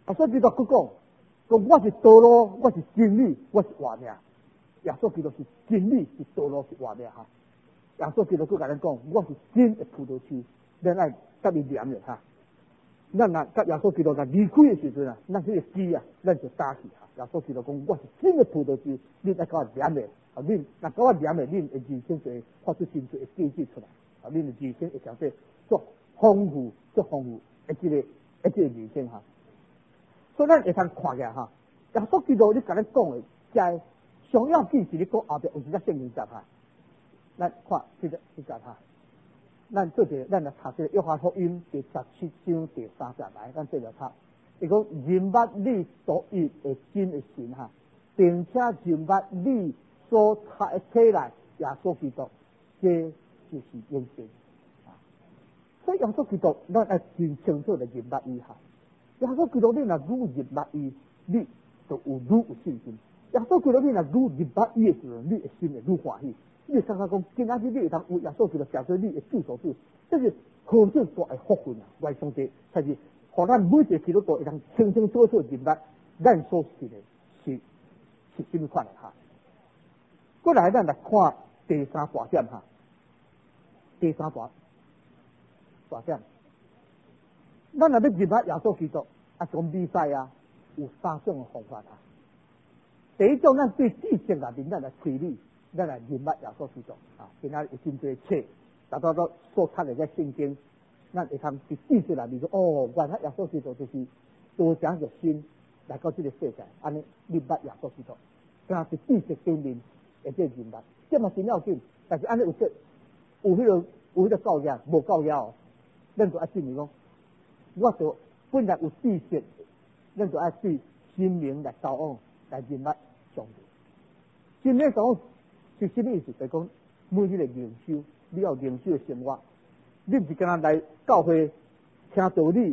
所以基督佢讲我是道路，我是真理，我是活命。耶稣基督是真理，是道路，是活命哈。耶稣基督佢甲咱讲，我是真的葡萄树，咱爱甲伊连着哈。咱若甲耶稣基督若离开的时阵啊，咱迄个枝啊，咱就打去哈。耶稣基督讲，我是真的葡萄树，你爱甲我连着，啊，恁若甲我连着，恁会人生就会发出真多的果子出来，啊，恁的人生会成做足丰富，足丰富，一个人生哈。所以咱会通看起来哈，耶稣基督你甲咱讲的，在上要紧是你讲后壁有一只圣经节哈，咱看这个哈。咱做者，咱来读这个约翰福音第17章第3节来，咱做来读。伊讲认捌你独一的真的神哈，并且认捌你所差的体来耶稣基督，这就是永生。所以耶稣基督，咱要真清楚的认捌伊哈。耶稣基督你若愈认捌伊，你就有愈有信心。耶稣基督你若愈认捌伊的时候，你的心会愈欢喜。你感觉讲，今仔日你会当有耶稣基督成做你的救赎主，这是何等大的福分啊！外上帝才是，互咱每一个基督徒会当清清楚楚认捌咱所信的是什么款的哈。过来，咱来看第三大点哈。第三大点，咱若要认捌耶稣基督，啊，从比赛啊，有3种的方法啊。第一种，咱对知识内面咱来推理。咱来认捌耶稣基督啊！今仔有真多册，大家都所读的个圣经，咱会通伫知识内面说，哦，原来耶稣基督就是多讲热心来到这个世界，安尼认捌耶稣基督，但是知识方面会这认捌，这嘛真要紧。但是安尼有迄个教义，无教义哦，咱就爱证明讲，我就本来有知识，咱就爱对心灵来交往，来认捌上帝。心灵交往。是什么意思？就是讲每日的灵修，你要灵修的生活，你不是干来教会听道理，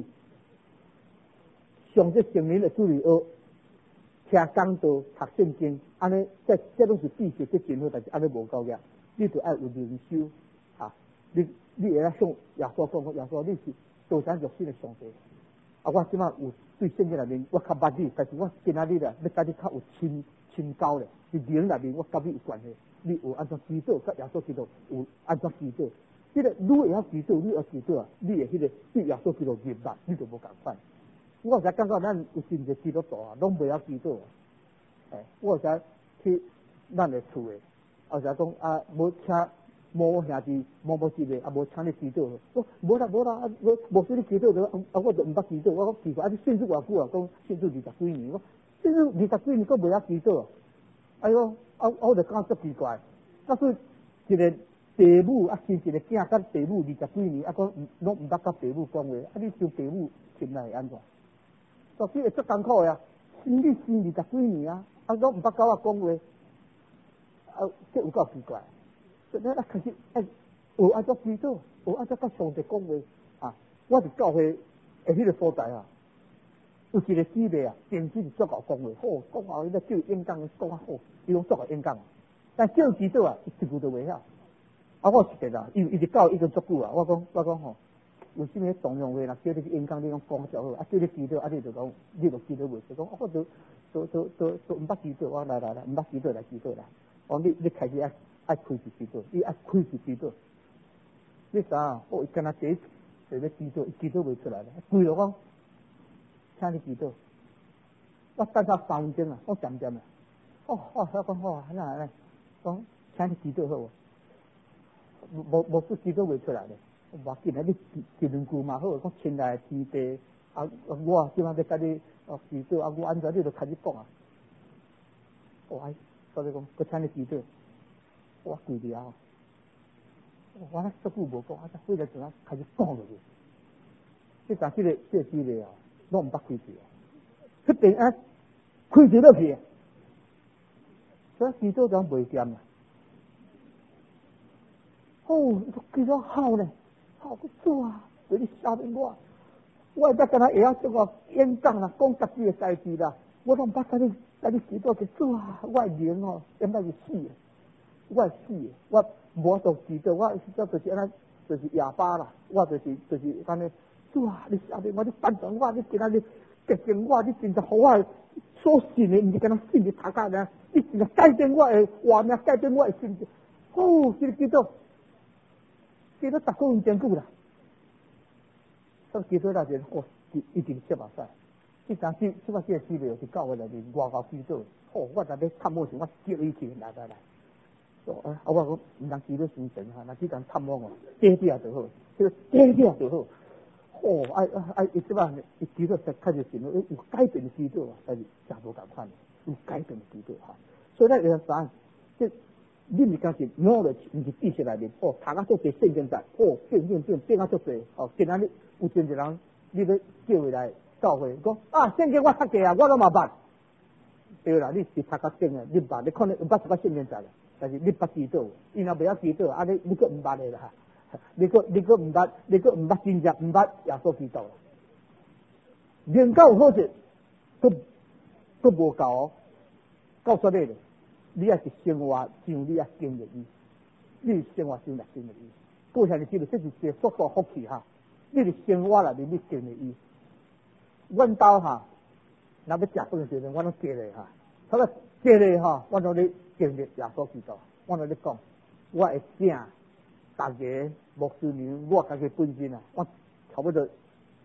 上这圣灵的主理学，听讲道、读圣经，安尼这拢是知识，这真好，但是安尼无够个，你就爱有灵修啊！你会来向耶稣讲，耶稣你是道成肉身的上帝啊！我即马有对圣经内面我较捌你，但是我今仔日啊要甲你较有亲交咧，是灵内面我甲你有关系。你有安怎祈祷？甲耶稣基督有安怎祈祷？这个你会晓祈祷，你会祈祷啊！你的迄个对耶稣基督认捌，你就无共款。我才感觉咱有真侪基督徒啊，拢袂晓祈祷。我才去咱的厝诶，或者讲啊，无请某兄弟、某姊妹啊，无请你祈祷。我无啦，无说你祈祷的，我就毋捌祈祷。我讲奇怪，啊，你信主偌久啊？讲信主20几年，我信主20几年，佫袂晓祈祷。哎呦！我就感觉足奇怪，假使一个父母啊生一个囝，甲父母20几年，啊，讲拢毋捌甲父母讲话，啊，你像父母心内会安怎？所以会足艰苦呀！你生20几年啊，啊，拢毋捌甲我讲话，啊，这有够奇怪。所以咱开始学安怎祈祷，学安怎甲上帝讲话啊！我伫教会迄个所在啊。有一个姊妹啊，平时是足够讲话，好讲话，伊咧叫演讲讲啊好，伊拢足够演讲。但叫祈祷啊，一句都袂晓。啊，我是的啦，伊直教已经足久啊。我讲吼，有啥物动用话啦，叫你去演讲，你讲就好。啊，叫你祈祷，啊，你就讲，你就祈祷袂。就讲我都毋捌祈祷，我来，毋捌祈祷来祈祷来。哦，你开始爱开始祈祷，你爱开始祈祷。你啥？我伊跟他坐要祈祷，伊祈祷袂出来咧，跪落讲。请你祈祷，我等他3分钟啊，我渐啊。我讲好啊，那讲请你祈祷好无？无说祈祷袂出来咧，无紧啊，你一两句嘛好，讲亲爱的天地啊，我即摆要甲你祈祷啊，我安怎你就开始讲啊？所以讲，佮请你祈祷，我跪伫啊，我那足久无讲，啊，回来就开始讲落去。你讲这个姊妹啊。拢毋捌开始啊！决定啊，开始落去，所以祈祷就袂掂啦。哦，祈祷好咧，好不错啊！对你消灭我会当跟他会晓做个演讲啦，讲家己的代志啦。我拢毋捌甲你祈祷去做啊！我灵哦，应该是死的，我死的，我无做祈祷，我就是安尼，就是哑巴啦。我就是安尼。主啊，你消灭我，你翻转我，你今仔日改变我，你真正互我所信的，毋是干那信的头壳尔，你真正改变我的画面，改变我的心情。哦，这个基督10个月真久啦，所以基督那就我一定接目屎。这张这把这个资料是教会内面外高基督，哦，我在要探摸时，我接伊去来。我讲毋通基督神神哈，那这张探摸哦，低点就好，这个低点就好。哦，伊即摆伊基督才开始信了，有改变的基督啊，但是真无共款，有改变的基督哈。所以咱要啥？这你是讲是knowledge，毋是知识内面哦，读啊做些圣经在哦，变啊做些哦，今仔日有真侪人，你要叫伊来教会，讲啊圣经我读过啊，我拢嘛捌。对啦，你是读较精的，你捌，你可能有捌一把圣经在啦，但是你捌基督，伊若袂晓基督，你佫毋捌的啦。你佫毋捌真正毋捌耶稣基督啦。研究好势，佫无够哦。到说咧，你也是生活像你也经历伊，你生活像来经历伊。过下日子这是一个足大福气哈。你的生活内面你经历伊。阮兜哈，若要食饭的时阵，我拢坐咧哈。他说坐咧哈，我拢咧经历耶稣基督。我拢咧讲，我会请大家牧师娘，我家己本身啊，我差不多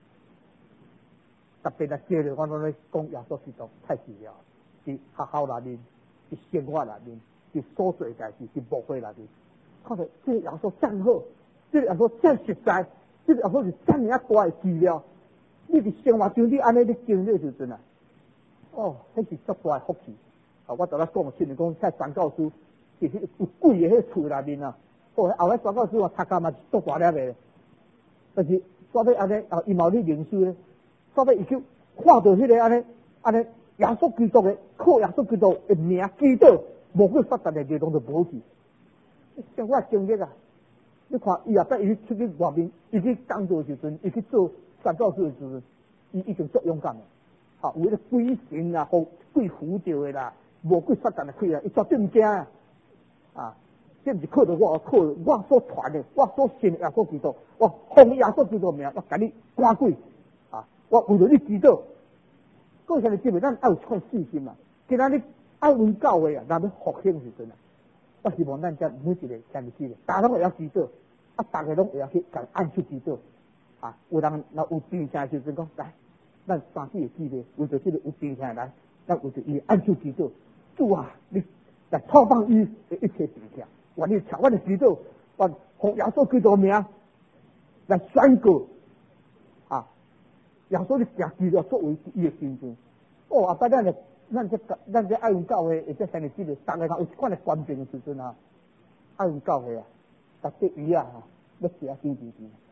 特别来坐咧，我拢咧讲耶稣基督太重要。伫学校内面，伫生活内面，伫所做代志，伫牧会内面，看到这个耶稣真好，这个耶稣真实在，这个耶稣是真尔大的治疗。你伫生活中你安尼你经历时阵啊，哦，迄是足大的福气。啊，我昨仔讲亲讲，遐传教书是有鬼的迄厝内面啊，哦，后来传教书啊，读干嘛是足大粒的，但是煞要安尼啊，伊嘛有咧认输咧，煞要伊去看到迄个安尼耶稣基督的，靠耶稣基督的名基督，魔鬼撒旦的力量就无去。像我经历啊，你看伊也得伊出去外面，伊去工作时阵，伊去做传教书的时阵，伊已经足勇敢的。啊，有迄个鬼神啊，互鬼附着的啦，魔鬼撒旦的开啊，伊绝对毋惊啊！啊，这毋是靠着我所传的，我所信的耶稣基督，我奉耶稣基督名，我甲你赶鬼啊！我为了你基督。过下日子，咱要有这款信心啊！今仔日爱阮教会啊，若要复兴时阵啊，我希望咱遮每一个下日子咧，大家拢会晓基督，啊，大家拢会晓去甲按手基督啊！有人若有病痛时阵讲，来，咱3、4个姊妹为着这个有病痛来，咱为着伊按手基督，主啊，你来托放伊的一切病痛，愿你朝阮的基督，我奉耶稣基督名来宣告。耶稣的行基督作为伊的心中，哦，啊，咱这爱用教会，或者三日之内，大家有一款的关键的时阵啊，爱用教会啊，逐块鱼啊，要食啊甜。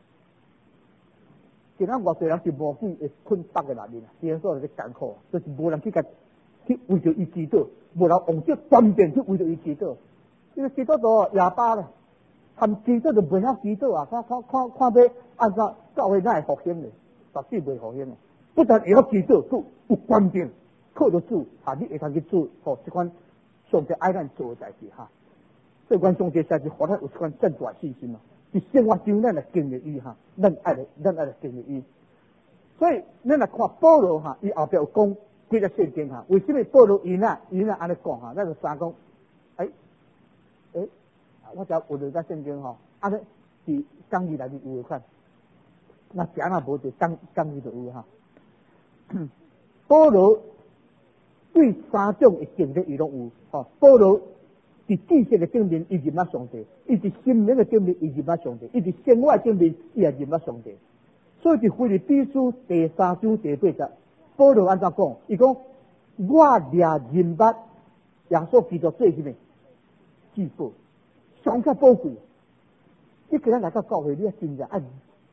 今仔偌侪人是魔鬼会困绑在内面啊，耶稣咧艰苦，就是无人去为着伊基督，无人用这关键去为着伊基督，因为基督徒哑巴咧，含基督就袂晓基督啊，看要按照教会哪会复兴咧。绝对袂好兴的，不但会晓基督，佫有关键，靠得住啊！你会通去做这款上帝爱咱做的代志哈。所以，阮上帝才是互咱有这款正大信心嘛。伫生活中，咱来经历伊哈，咱爱来经历伊。所以，咱来看保罗哈，伊后壁有讲几个圣经哈。为什么保罗伊那安尼讲哈？咱就三讲，我只要有了咱圣经哈，安尼是讲义内面有看。那讲啊无就讲伊就有哈。保罗对3种的经历伊拢有，吼。保罗伫知识的顶面伊认捌上帝，伊伫心灵的顶面伊认捌上帝，伊伫生活的顶面伊也认捌上帝。所以伫腓立比书第3章第8节，保罗安怎讲？伊讲我也认捌耶稣基督做什么？至宝，上较宝贵。你今日来到教会，你要真正爱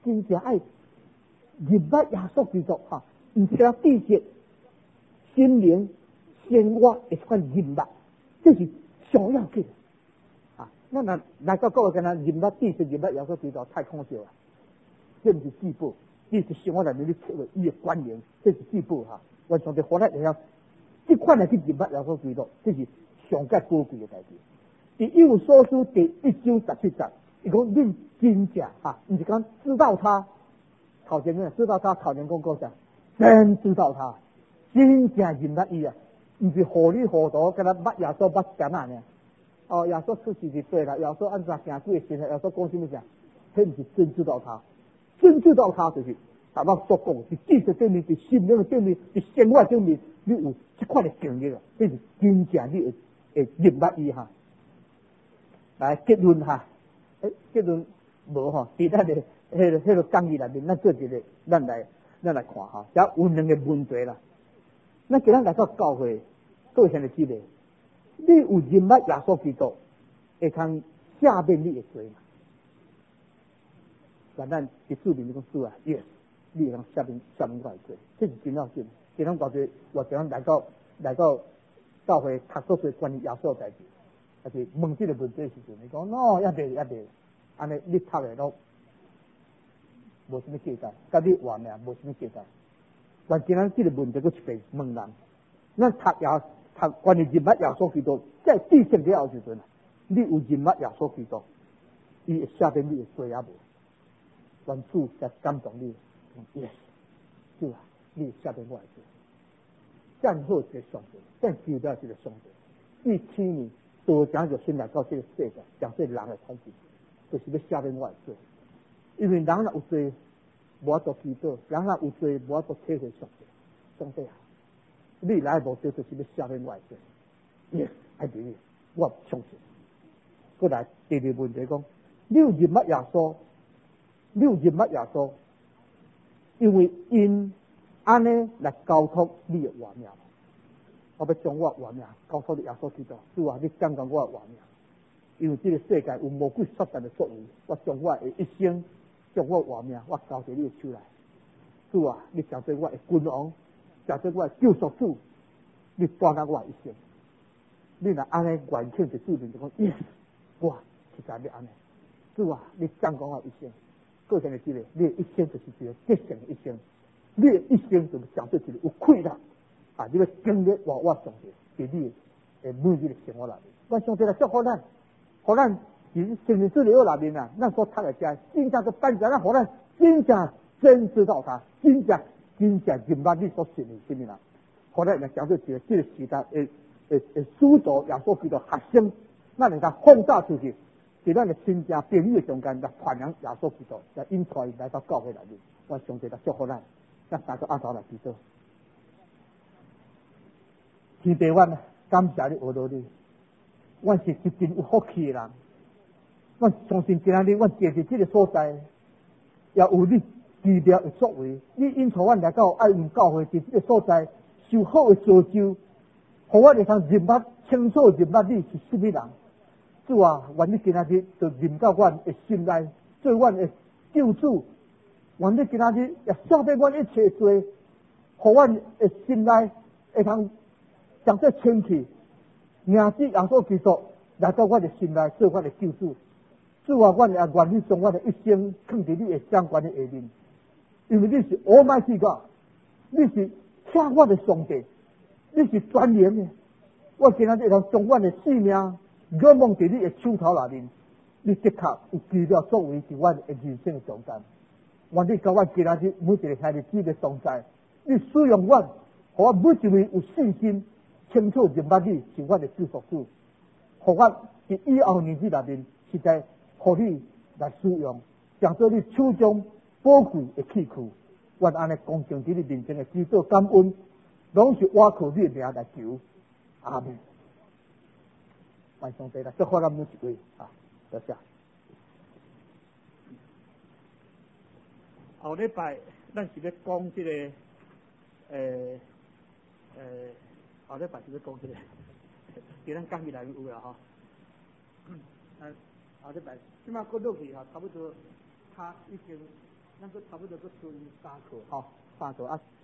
认捌耶稣基督哈，毋是讲知识、心灵、生活会款认捌，这是上要紧啊！咱若来到教会，跟他认捌知识、认捌耶稣基督太可笑了，这毋是至宝，这是生活内面你切了伊的关联，这是至宝哈。我上帝活来会晓，这款来去认捌耶稣基督，这是上介宝贵的代志。伫以弗所书第1章17节，伊讲恁真正哈，毋是讲知道他。考前呢，知道他考前讲过啥？ 真知道他，真正认得伊啊，唔是糊里糊涂，跟他捌耶稣捌点啊呢？哦，耶稣出事就对啦，耶稣按照行几个神啊，耶稣讲什么啥？迄唔是真知道他，真知道他就是大家所讲，是知识顶面，是心灵顶面，是生活顶面，你有这款的经历啊，这是真正你会认捌伊哈。来结论哈，结论无吼，伫咱的迄个讲义内面，咱做一个，咱来看哈，只有两个问题啦。咱今日来到教会，各位兄弟姊妹，你有认捌耶稣基督，会通赦免你的罪嘛？但咱伫主面讲主啊，yes， 你会通赦免我的罪，这是真要紧。今日偌济人来到教会读所些关于耶稣代志。还是问这个问题的时阵，你讲喏，一定，安尼你读的都无什么价值，甲你活命无什么价值。但今日这个问题佫一遍问人，咱读关于认捌耶稣基督，在知识了后时阵，你有认捌耶稣基督，伊会赦免你的罪也无？愿主才感动你，yes， 主啊，你赦免我的罪。赞好一个上帝，赞求到这个上帝，伊天命。多讲就先来到这个世界，将这人的统治，就是要赦免我的罪。因为人若有罪，无法度祈祷；人若有罪，无法度体会上帝。上帝啊，你来的目的就是要赦免我的罪。Yes， 爱弟，我相信。过来第二个问题讲，你有认捌耶稣？你有认捌耶稣？因为因安尼来交托你的活命。我要将我活命交托你耶稣基督，主啊，你感动我的活命，因为这个世界有魔鬼撒旦的作为，我将我的一生，将我活命，我交在你的手内。主啊，你成做我的君王，成做我的救赎主，你带领我的一生。你若安尼愿请在主面就讲，yes， 我实在要安尼。主啊，你感动我的一生，个人的积累，你的一生就是一个结成的一生，你的一生就是成做一个有快乐。啊！你要经历我上帝伫你诶每日的生活内面，我上帝来祝福咱，互咱伫圣经资料内面啊，咱所读的遮，真正个班长，咱互咱真正真知道他，真正认捌你所信的什么啦，互咱来讲做一个这个时代诶使徒耶稣基督学生，咱能够放大出去，伫咱的亲戚朋友中间来传扬耶稣基督，来引带来到教会内面，我上帝来祝福咱，咱大家按头来祈祷。天父，阮感谢你，学到你，阮是一真有福气的人。阮相信今仔日阮坐伫这个所在，也有你奇妙的作为。你引导阮来到爱恩教会，伫这个所在受好的造就，互阮会通认捌清楚认捌你是什么人。主啊，愿你今仔日就认到阮的心内，做阮的救主。愿你今仔日也赦免阮一切罪，互阮的心内会通。将这清气，名字耶稣基督来到我的心内，做我的救主。主啊，我也愿意将我的一生放在你的掌管的下面，因为你是Almighty God，你是听我的上帝，你是全能的。我今仔日要将我的性命仰望在你的手头内面，你的确有奇妙作为在我的人生的中间。愿你教我今仔日每一个孩子的同在，你使用我，互我每一位有信心。清楚认捌你是我的救赎主，互我伫以后日子内面实在互你来使用，当做你手中宝贵的器具。我安尼恭敬伫你面前的祈祷感恩，拢是我靠你的名来求。阿门。愿上帝来祝福咱每一位啊！多谢。后礼拜咱是要讲这个后礼拜是要讲这个，今咱讲起来有啦吼。后礼拜即马过落去哈，差不多他已经，咱个差不多个剩3课吼，3课啊。